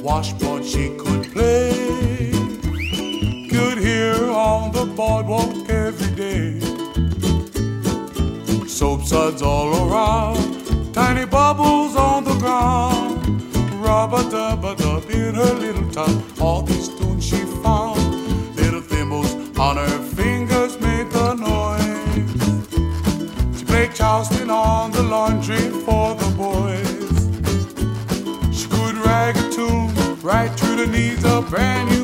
Washboard she could play, could hear on the boardwalk every day. Soap suds all around, tiny bubbles on the ground. Rub-a-dub-a-dub in her little tub. All these tunes she found, little thimbles on her fingers made the noise. She played Charleston on the laundry for the boys. She could rag a tune right to the needs of brand new